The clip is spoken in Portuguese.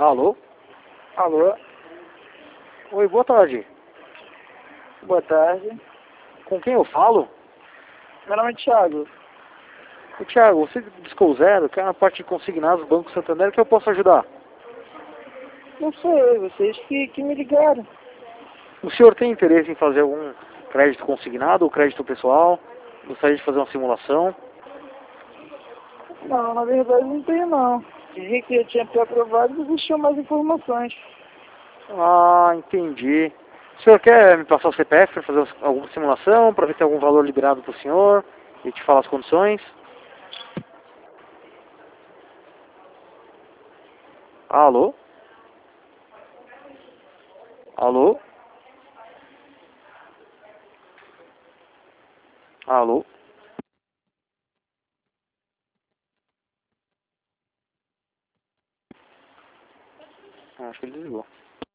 Alô? Alô, Oi, boa tarde. boa tarde. Com quem eu falo? Meu nome é Thiago. Ô, Thiago, você discou zero, que é na parte de consignados do Banco Santander, que eu posso ajudar. Não sei, vocês que me ligaram. O senhor tem interesse em fazer algum crédito consignado ou crédito pessoal? Gostaria de fazer uma simulação? Não, na verdade não tenho não. Dizia que eu tinha pré-aprovado e existiam mais informações. Ah, entendi. O senhor quer me passar o CPF para fazer alguma simulação, para ver se tem algum valor liberado para o senhor e te falar as condições? Alô? Alô? Alô? Acho que ele desligou.